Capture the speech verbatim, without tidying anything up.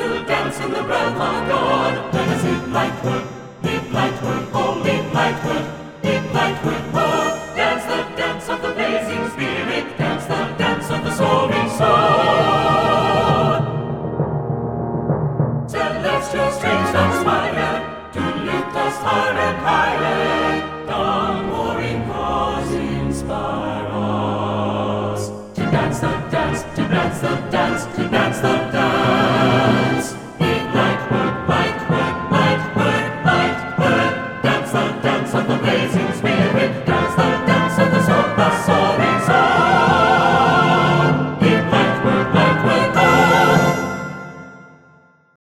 to dance in the realm of God. Let us hit lightward, hit lightward, oh, hit lightward, hit lightward, oh. Dance the dance of the blazing spirit, dance the dance of the soaring sword. Celestial strings conspire to lift us higher and higher.